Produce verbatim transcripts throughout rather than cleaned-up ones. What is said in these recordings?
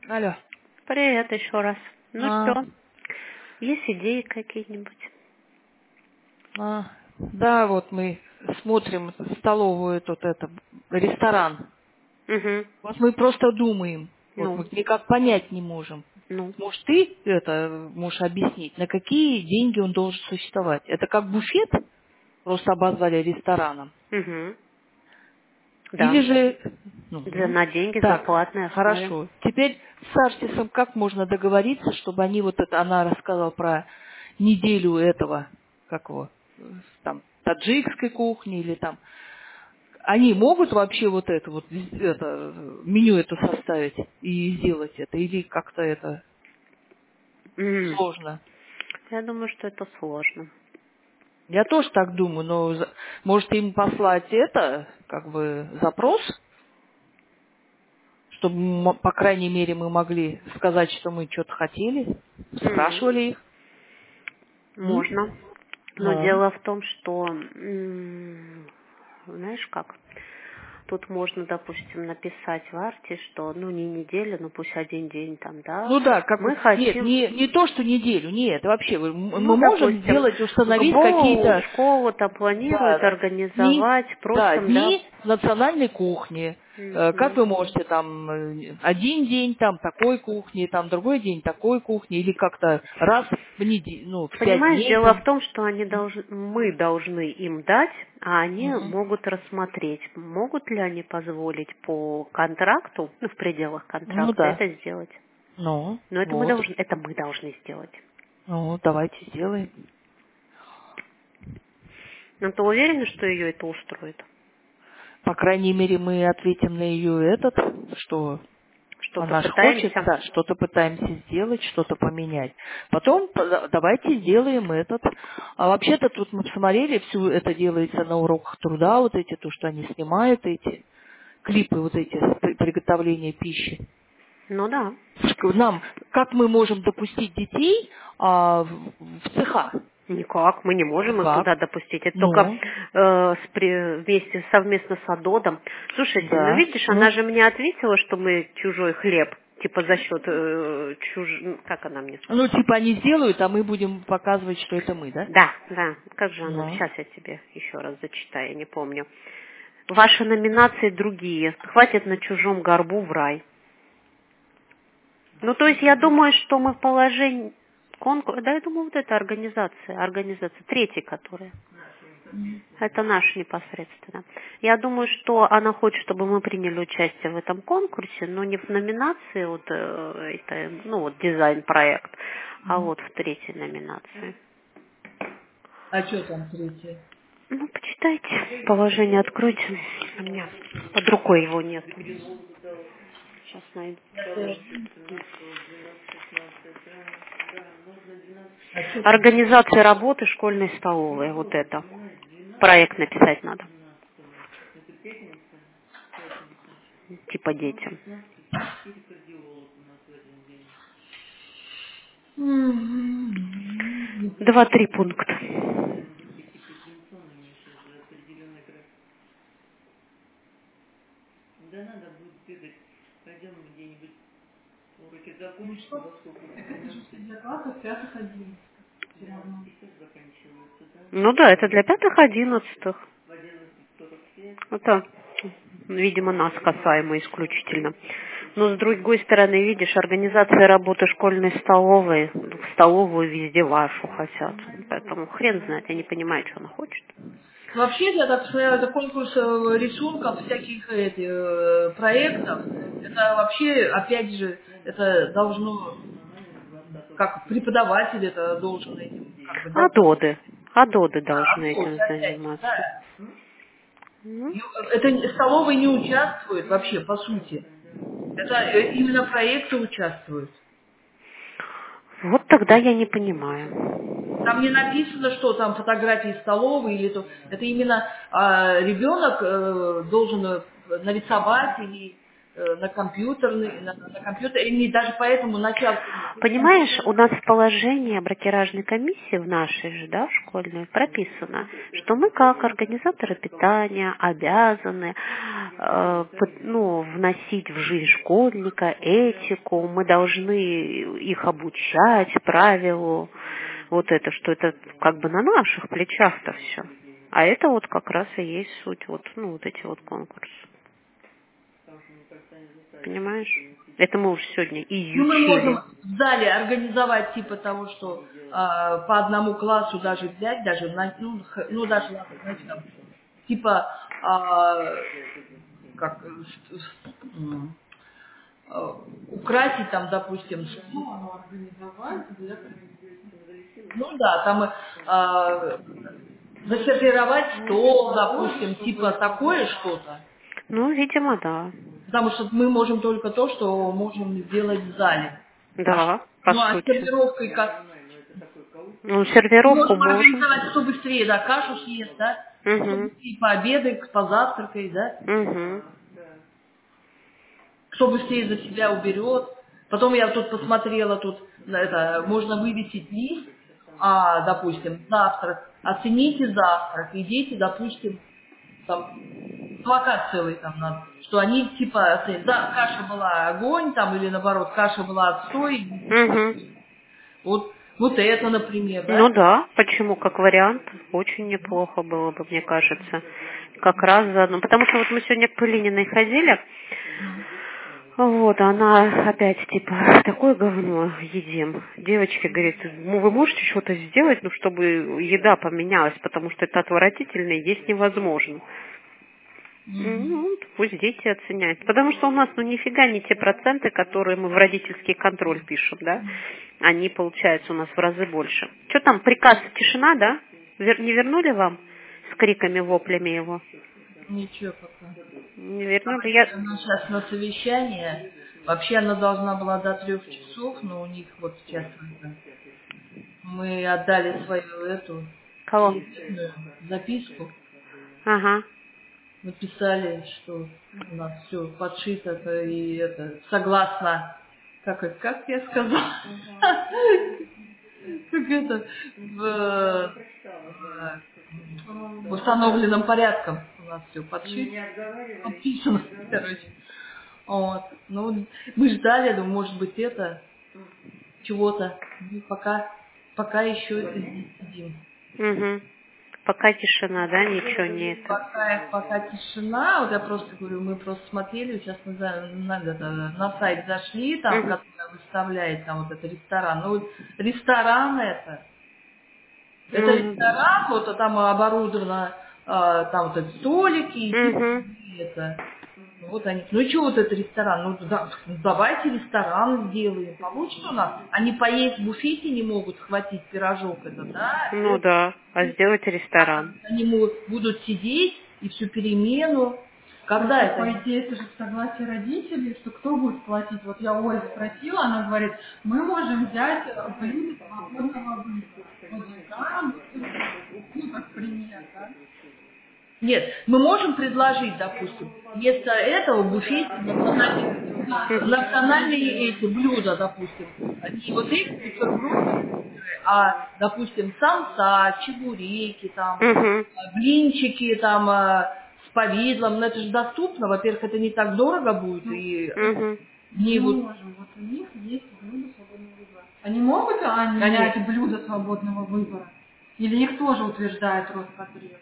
Алло. Привет еще раз. Ну А, что, есть идеи какие-нибудь? а, да, вот мы смотрим столовую, тут это, ресторан. Угу. Вот мы просто думаем, вот Ну, мы никак понять не можем. ну. Может, ты это можешь объяснить, на какие деньги он должен существовать? Это как буфет, просто обозвали рестораном? Угу. Или Да. же... За, Ну, на деньги, за так, платной основе. хорошо. Теперь с Артисом как можно договориться, чтобы они вот это... Она рассказала про неделю этого, как его, э, там, таджикской кухни или там... Они могут вообще вот это вот, это, меню это составить и сделать это? Или как-то это М. сложно? Я думаю, что это сложно. Я тоже так думаю, но за- может им послать это, как бы, запрос, чтобы, м- по крайней мере, мы могли сказать, что мы что-то хотели, М. спрашивали их. М? Можно. Но Ну, дело в том, что, м, знаешь как, тут можно, допустим, написать в арте, что, ну, не неделю, но пусть один день там, да, ну да, как бы, мы нет, хотим, не, не то, что неделю, нет, вообще, вы- м- ну, мы можем допустим, сделать, установить ГБОУ, какие-то, школу там да, планирует дни, организовать, да, просим, да. дни национальной кухни. Э, Как Мгм. вы можете там э, один день там такой кухни, там другой день такой кухни, или как-то раз в неделю, ну, в пять Понимаешь, дней дело в там. том, что они должны, мы должны им дать, а они Мгм. могут рассмотреть, могут ли они позволить по контракту, ну, в пределах Ну контракта да. это сделать. Ну, Но это мы вот. должны, это мы должны сделать. Ну, давайте сделаем. Но ты уверена, что ее это устроит? По крайней мере, мы ответим на ее этот, что Что-то она ж хочет, пытаемся? да, что-то пытаемся сделать, что-то поменять. Потом по- давайте сделаем этот. А вообще-то тут мы посмотрели, все это делается на уроках труда, вот эти, то, что они снимают, эти клипы, вот эти при- приготовления пищи. Ну да. Ш- Нам, как мы можем допустить детей а, в, в цеха? Никак, мы не можем их Как? туда допустить. Это только Ну, э, с при- вместе совместно с Адодом. Слушайте, ну да. видишь, Ну, она же мне ответила, что мы чужой хлеб, типа за счет э, чуж... ну, как она мне ну, сказала? типа они сделают, а мы будем показывать, что это мы, да? Да, да. Как же она? Ну. Сейчас я тебе еще раз зачитаю, я не помню. Ваши номинации другие. Хватит на чужом горбу в рай. Ну, то есть я думаю, что мы в положении конкурс... Да, я думаю, вот эта организация, организация, третья, которая. Это наш непосредственно. Я думаю, что она хочет, чтобы мы приняли участие в этом конкурсе, но не в номинации, вот, э, это, ну, вот дизайн-проект, а вот в третьей номинации. А что там третье? Ну, почитайте, положение откройте. У меня под рукой его нет. Сейчас найду. А что там? Организация работы школьной столовой. Вот это. Проект написать надо. Типа детям. М, Два-три пункта. Ну что? Так это же все для классов пятых, одиннадцатых. Все равно. Ну да, это для пятых-одиннадцатых. Это, видимо, нас касаемо исключительно. Но с другой стороны, видишь, организация работы школьной столовой, в столовую везде вашу хотят. Поэтому хрен знает, я не понимаю, что она хочет. Вообще, я так смотрела, это конкурс э, рисунков, всяких эти, э, проектов. Это вообще, опять же, это должно, как преподаватель это должен этим, как бы, А дать. доды? А доды Да, а должны вот, этим опять же, заниматься. да. Ну, И, э, Это столовые не участвуют вообще, по сути. Это э, именно проекты участвуют. вот тогда я не понимаю. Там не написано, что там фотографии столовой или то. Это именно а, ребенок э, должен э, нарисовать или э, на компьютерный, на, на компьютер, или даже поэтому начал Понимаешь, у нас в положении о бракеражной комиссии в нашей же, да, в школьной прописано, что мы как организаторы питания обязаны э, ну, вносить в жизнь школьника этику, мы должны их обучать правилу, вот это, что это как бы на наших плечах-то все. А это вот как раз и есть суть, вот, ну, вот эти вот конкурсы. Понимаешь? Это мы уж сегодня изучили. Ну, мы можем в зале организовать типа того, что э, по одному классу даже взять, даже, на, ну, х- ну, даже, знаете, там, типа, э, как, э, с- с- м, э, украсить там, допустим, ну да, там э, засервировать стол, допустим, типа такое что-то. Ну, видимо, да. Потому что мы можем только то, что можем сделать в зале. А ш- Да, по ну, а с сути. сервировкой как? Ну, Мы сервировку можем можем. организовать, кто быстрее, да, кашу съест, да? Кто Угу. быстрее пообедает, позавтракает, да? Угу. Кто быстрее за себя уберет. Потом я тут посмотрела, тут это, можно вывесить лист, а, допустим, завтрак. Оцените завтрак. Идите, допустим, там, плакат целый там надо, что они типа, оценят. Да, каша была огонь, там, или наоборот, каша была отстой. Угу. Вот, вот это, например, Ну да? да, почему, как вариант, очень неплохо было бы, мне кажется. Как раз заодно. Потому что вот мы сегодня к Пылининой ходили, вот, она опять, типа, такое говно едим. Девочки говорит, ну вы можете что-то сделать, ну, чтобы еда поменялась, потому что это отвратительно и есть невозможно. Ну, пусть дети оценяют. Потому что у нас, ну, нифига не те проценты, которые мы в родительский контроль пишем, да? Они, получается, у нас в разы больше. Что там, приказ тишина, да? Вер- не вернули вам с криками, воплями его? Ничего пока. Не вернули? Я... Она сейчас на совещание. Вообще она должна была до трех часов, но у них вот сейчас это, мы отдали свою эту Кого? телефонную записку. Ага. Написали, что у нас все подшито и это согласно, как, это- как я сказала, как это, в, в установленном порядком у нас все подшито, подписано, короче. Вот. Ну, мы ждали, думаю, может быть, это, чего-то. Ну, пока, пока еще здесь сидим. Угу. Пока тишина, да, ничего не это. Пока, пока тишина, вот я просто говорю, мы просто смотрели, сейчас на, на, на, на сайт зашли, там, Угу. который выставляет там вот этот ресторан. Ну, вот ресторан это, это Ну, ресторан, вот а там оборудовано, а, там вот эти столики, и типа, угу. это. Ну, вот они, ну и что вот это ресторан? Ну, да, ну, давайте ресторан сделаем. Получится у нас. Они поесть в буфете не могут схватить пирожок этот, да? Ну да, а сделать ресторан. Они мо- будут сидеть и всю перемену. Когда Ну, это? по идее, это же в согласии родителей, что кто будет платить. Вот я Олю спросила, она говорит, мы можем взять блюдо свободного выбора. Вот ресторан, ну, как пример, да? Нет, мы можем предложить, допустим, вместо этого в буфете национальные, национальные эти блюда, допустим. Не вот эти бутерброды, а, допустим, самса, чебуреки, там, Угу. блинчики, там, э, с повидлом. Но это же доступно. Во-первых, это не так дорого будет. Ну, И Угу. не мы вот... можем. Вот у них есть блюдо свободного выбора. Они могут они Они- взять блюдо свободного выбора? Или их тоже утверждает Роспотреб?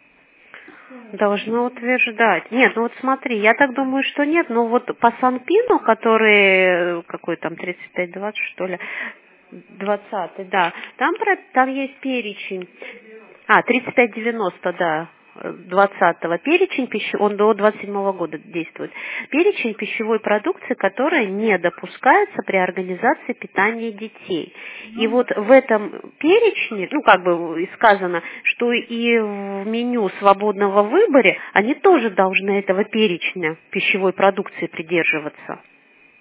Должно утверждать. Нет, ну вот смотри, я так думаю, что нет, но вот по Санпину, который, э, какой там, тридцать пять двадцать, что ли, двадцатый, да, там, про- там есть перечень, а, тридцать пять девяносто, да, э, двадцатого, перечень пищи, он до двадцать седьмого года действует, перечень пищевой продукции, которая не допускается при организации питания детей. И вот в этом перечне, ну, как бы и сказано, что и в меню свободного выбора они тоже должны этого перечня пищевой продукции придерживаться.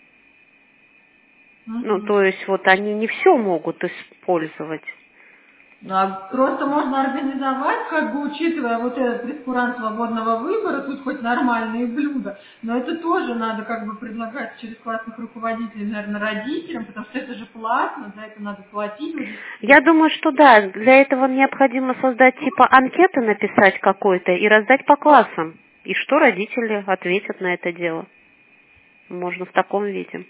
Ну, Мгм. то есть вот они не все могут использовать. А... Просто можно организовать, как бы учитывая вот этот прескурант свободного выбора, тут хоть нормальные блюда, но это тоже надо как бы предлагать через классных руководителей, наверное, родителям, потому что это же платно, за это надо платить. Я думаю, что да, для этого необходимо создать типа анкеты, написать какой-то и раздать по классам. И что родители ответят на это дело? Можно в таком виде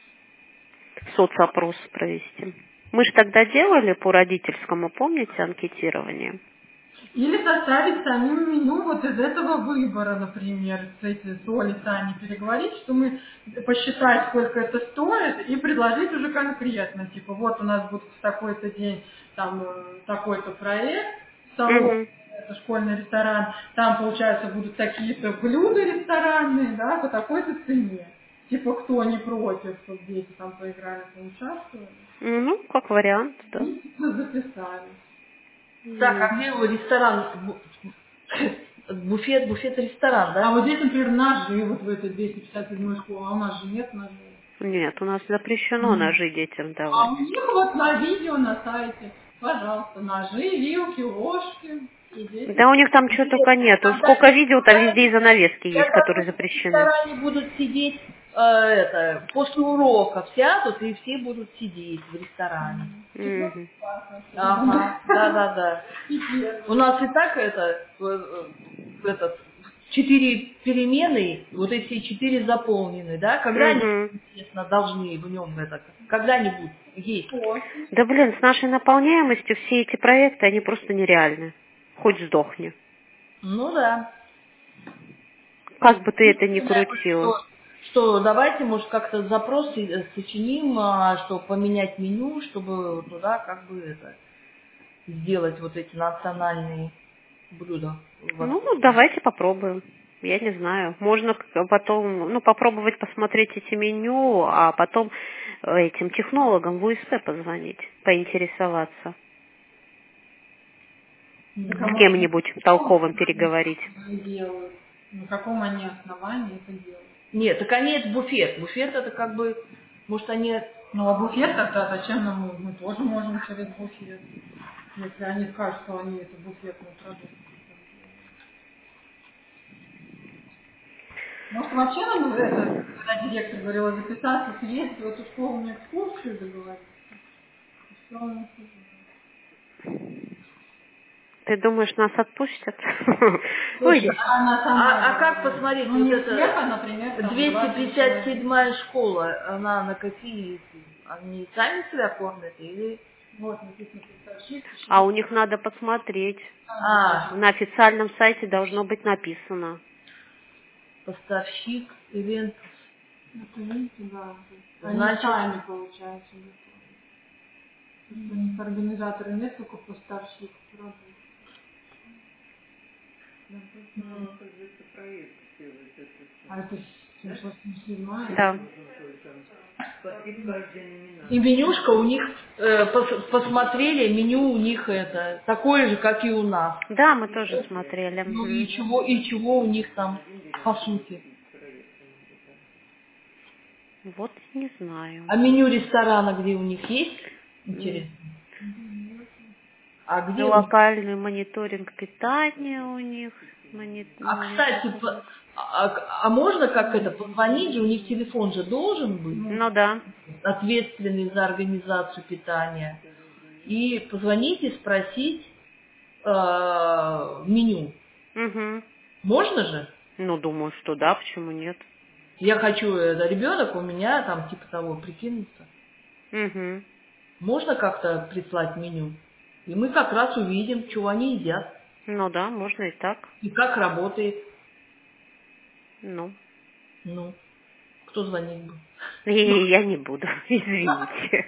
соцопрос провести. Мы же тогда делали по родительскому, помните, анкетирование? Или составить самим меню вот из этого выбора, например, с этой с Олей, Таней переговорить, что мы посчитать, сколько это стоит, и предложить уже конкретно, типа, вот у нас будет в такой-то день там такой-то проект, салон, uh-huh. это школьный ресторан, там, получается, будут такие-то блюда ресторанные, да, по такой-то цене. Типа, кто не против, чтобы дети там поиграли, поучаствовали. Ну, как вариант, да. И записали. Так, а где его ресторан? Буфет, буфет-ресторан, да? А вот здесь, например, ножи, вот в этой двести пятьдесят седьмой школе, а у нас же нет ножей. Нет, у нас запрещено mm. ножи детям давать. А у них вот на видео на сайте, пожалуйста, ножи, вилки, ложки. Да у них там что только нету. Сколько видео, там везде и занавески есть, которые запрещены. В ресторане будут сидеть, э, это, после уроков сядут, и все будут сидеть в ресторане. Mm-hmm. Ага, да-да-да. У нас и так это, этот, четыре перемены, вот эти четыре заполнены, да? Когда-нибудь, mm-hmm. естественно, должны в нем это, когда-нибудь есть. Да блин, с нашей наполняемостью все эти проекты, они просто нереальны. Хоть сдохни. Ну да. Как бы ты это ни крутил. Что, что давайте, может, как-то запрос сочиним, чтобы поменять меню, чтобы туда как бы это сделать вот эти национальные блюда. Ну, давайте попробуем. Я не знаю. Можно потом, ну, попробовать посмотреть эти меню, а потом этим технологам в УСП позвонить, поинтересоваться. С кем-нибудь толковым переговорить. На каком они основании это делают? Нет, так они это буфет. Буфет это как бы, может они... Ну а буфет тогда зачем нам, мы тоже можем через буфет, если они скажут, что они это буфетный продукт. Может вообще нам это, когда директор говорила, записаться, съездить в эту школу на экскурсию договориться? Что у нас уже? Ты думаешь, нас отпустят? Слушай, а, а, а как посмотреть, ну, вот это всех, а, например, двести пятьдесят седьмая школа, она на какие, они сами себя кормят или... Вот, написано поставщик. А у них надо посмотреть. А. На официальном сайте должно быть написано. Поставщик, ивент. Это видите, да. Они Значит... сами, получается. У них организаторы нет, только поставщик работает. А это семьсот седьмая? Да. И менюшка у них, э, пос, посмотрели, меню у них это такое же, как и у нас. Да, мы тоже смотрели. Ну и чего, и чего у них там по сути? Вот не знаю. А меню ресторана где у них есть? Интересно. А где локальный мониторинг питания у них? Монит... А, кстати, по... а, а можно как это, позвонить же, у них телефон же должен быть? Ну да. Ответственный за организацию питания. И позвонить и спросить э, меню. Угу. Можно же? Ну, думаю, что да, почему нет? Я хочу, это ребенок у меня там типа того прикинуться. Угу. Можно как-то прислать меню? И мы как раз увидим, чего они едят. Ну да, можно и так. И как работает. Ну. Ну. Кто звонит бы? Я не буду, извините.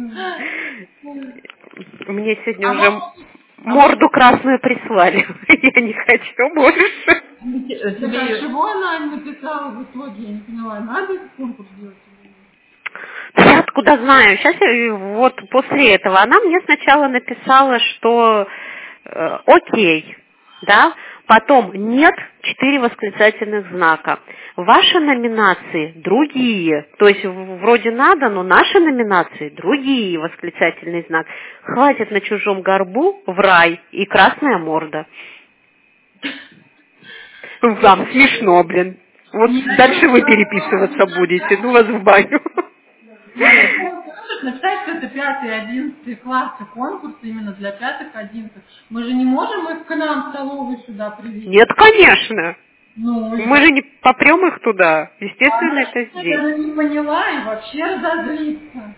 Мне сегодня уже морду красную прислали. Я не хочу больше. А чего она написала в итоге? Я не поняла. Надо этот конкурс делать? Я откуда знаю? Сейчас я, вот после этого она мне сначала написала, что э, окей, да, Потом нет, четыре восклицательных знака. Ваши номинации другие. То есть вроде надо, но наши номинации другие, восклицательный знак. Хватит на чужом горбу в рай и красная морда. Вам смешно, блин. Вот дальше вы переписываться будете. Ну вас в баню. Написать, что это пятый и одиннадцатый классы конкурс именно для пятых одиннадцатых. Мы же не можем их к нам в столовую сюда привезти. Нет, конечно. Ну, мы же не попрем их туда. Естественно, а это здесь. Я не поняла и вообще разозлиться.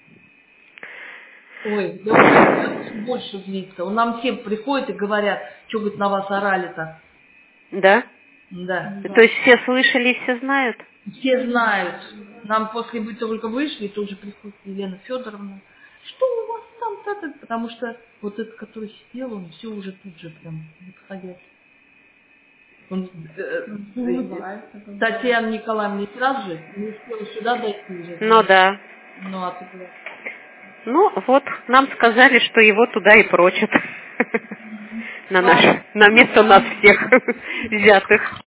Ой, да больше злиться. Он нам всем приходят и говорят, что, говорит, на вас орали-то. Да? Да. То есть все слышали и все знают? Все знают. Нам после вы только вышли, тут же приходит Елена Федоровна. Что у вас там так? Потому что вот этот, который сидел, он все уже тут же прям подходит. Он, э, э, Татьяна Николаевна сразу же не успела сюда дойти уже. Ну да. Ну, а ты... Ну вот, нам сказали, что его туда и прочат. На наш, на место нас всех взятых.